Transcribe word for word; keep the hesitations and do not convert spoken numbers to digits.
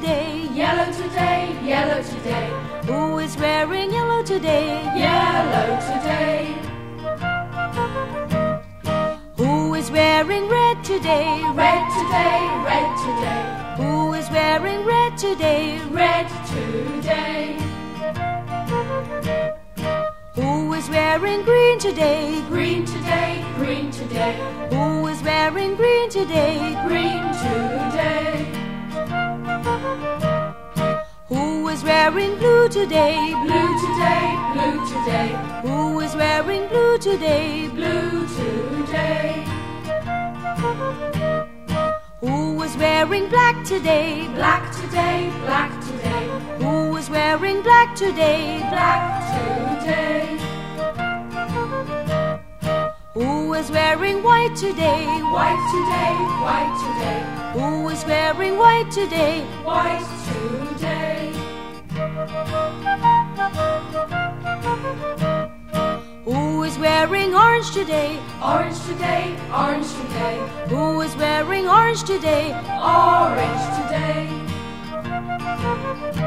today? Yellow today, yellow today. Who is wearing yellow today? Yellow today. Who is wearing red today? Red today, red today. Who is wearing red today? Red today. Who is wearing green today? Green today, green today. Who is wearing green today? Green today. Who is wearing blue today? Blue today, blue today. Who is wearing blue today? Blue today. Who is wearing black today? Black today, black today. Who is wearing black today? Black today. Who is wearing white today? White today, white today. Who is wearing white today? White today. Who is wearing orange today? Orange today, orange today. Who is wearing orange today? Orange today.